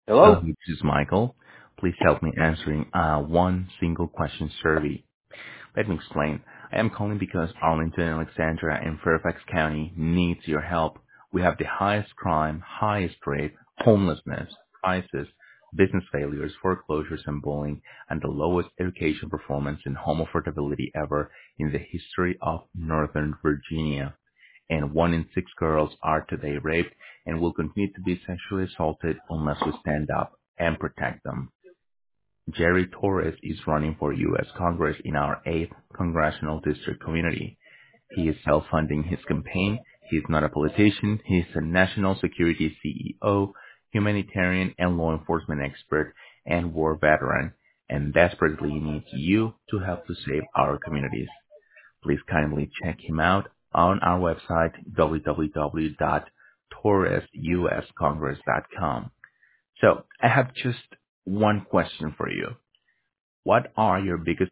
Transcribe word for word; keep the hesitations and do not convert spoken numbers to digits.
Hello, Hello? this is Michael. Please help me answering uh, one single question survey. Let me explain. I am calling because Arlington, Alexandria, and Fairfax County needs your help. We have the highest crime, highest rate, homelessness, crisis, business failures, foreclosures, and bullying, and the lowest education performance and home affordability ever in the history of Northern Virginia. And one in six girls are today raped and will continue to be sexually assaulted unless we stand up and protect them. Jerry Torres is running for U S Congress in our eighth congressional district community. He is self-funding his campaign. He is not a politician. He is a national security C E O, humanitarian and law enforcement expert, and war veteran, and desperately needs you to help to save our communities. Please kindly check him out on our website, w w w dot torres u s congress dot com. So I have just one question for you. What are your biggest